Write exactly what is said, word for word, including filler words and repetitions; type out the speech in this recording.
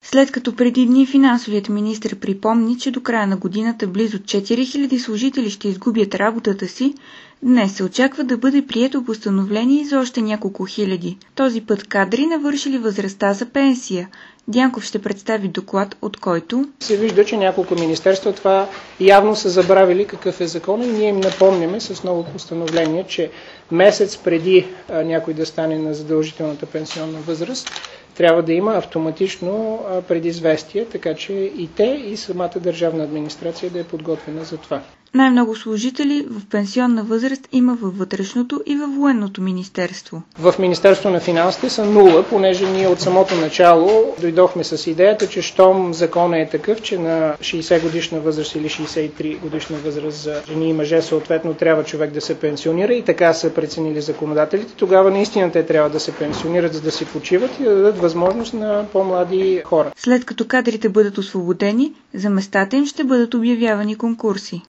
След като преди дни финансовият министър припомни, че до края на годината близо четири хиляди служители ще изгубят работата си, днес се очаква да бъде прието постановление за още няколко хиляди. Този път кадри навършили възрастта за пенсия. Дянков ще представи доклад, от който се вижда, че няколко министерства това явно са забравили какъв е закон и ние им напомняме с ново постановление, че месец преди а, някой да стане на задължителната пенсионна възраст, трябва да има автоматично а, предизвестие, така че и те, и самата държавна администрация да е подготвена за това. Най-много служители в пенсионна възраст има във вътрешното и във военното министерство. В Министерство на финансите са нула, понеже ние от самото начало дойдохме с идеята, че щом законът е такъв, че на шейсет годишна възраст или шейсет и три годишна възраст за жени и мъже съответно трябва човек да се пенсионира и така са преценили законодателите, тогава наистина те трябва да се пенсионират, за да си почиват и да дадат възможност на по-млади хора. След като кадрите бъдат освободени, за местата им ще бъдат обявявани конкурси.